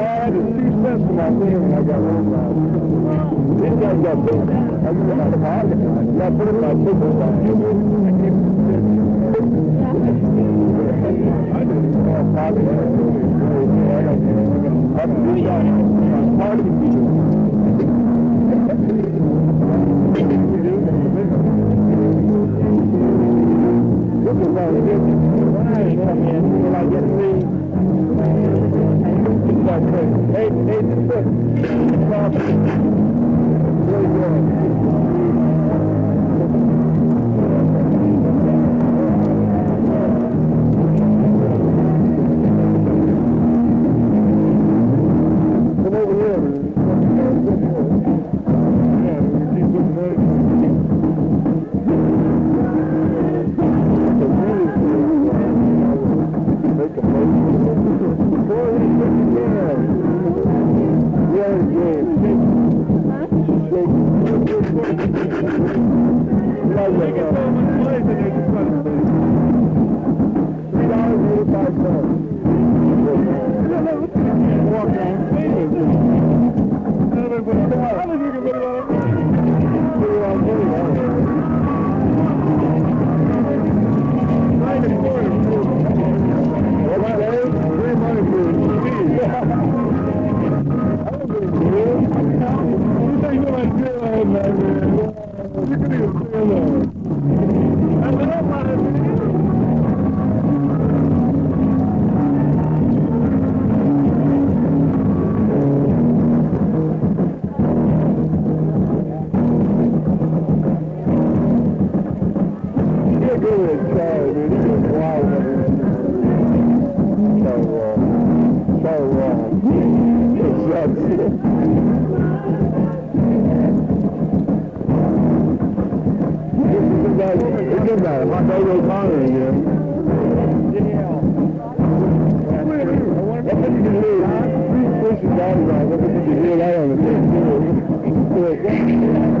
had the 2 cents in my thing when I got home last night. This guy got big. I was in my pocket. I put it in my football bag. I didn't know my pocket. I'm really my pocket. Look at that. Right. I mean, when I get free. Hey, foot. Very good. Come over here. Yeah, we keep looking at it. Make a motion. Boy, he's What did you hear that on the thing?